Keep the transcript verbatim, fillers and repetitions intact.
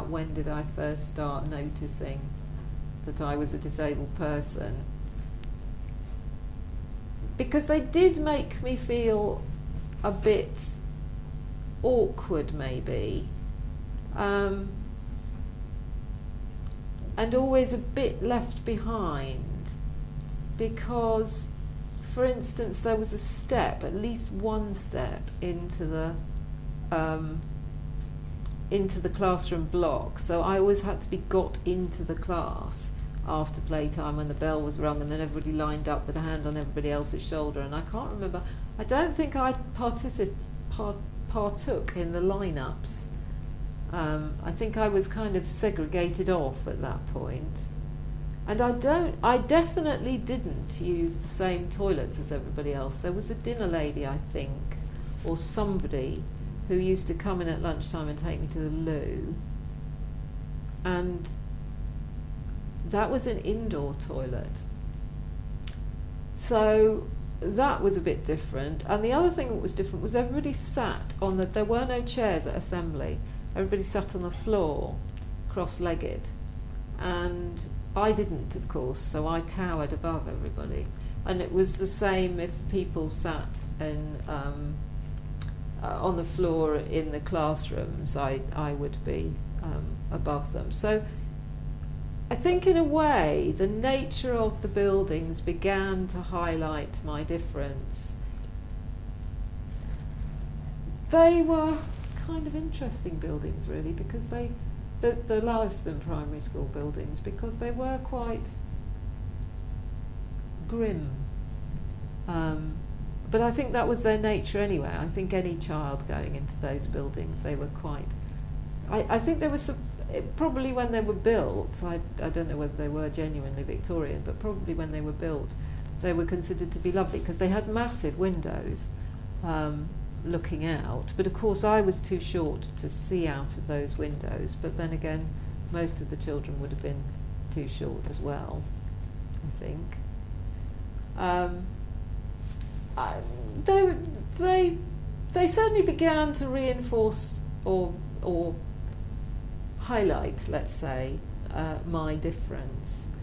about when did I first start noticing that I was a disabled person, because they did make me feel a bit awkward maybe, um, and always a bit left behind, because for instance there was a step, at least one step into the um, into the classroom block, so I always had to be got into the class after playtime when the bell was rung, and then everybody lined up with a hand on everybody else's shoulder, and I can't remember, I don't think I partici- part, partook in the lineups. Um, I think I was kind of segregated off at that point. And I don't, I definitely didn't use the same toilets as everybody else. There was a dinner lady, I think, or somebody who used to come in at lunchtime and take me to the loo, and that was an indoor toilet. So that was a bit different. And the other thing that was different was everybody sat on the, there were no chairs at assembly, everybody sat on the floor, cross-legged, and I didn't, of course, so I towered above everybody. And it was the same if people sat in, um, uh, on the floor in the classrooms, I, I would be um, above them. So I think in a way the nature of the buildings began to highlight my difference. They were kind of interesting buildings really, because they, the, the Loweston Primary School buildings, because they were quite grim. Um, but I think that was their nature anyway. I think any child going into those buildings, they were quite, I, I think there was some, it, probably when they were built, I, I don't know whether they were genuinely Victorian, but probably when they were built, they were considered to be lovely because they had massive windows um, looking out. But of course I was too short to see out of those windows, but then again most of the children would have been too short as well, I think. Um, I, they, they, they certainly began to reinforce or, or highlight, let's say, uh, my difference.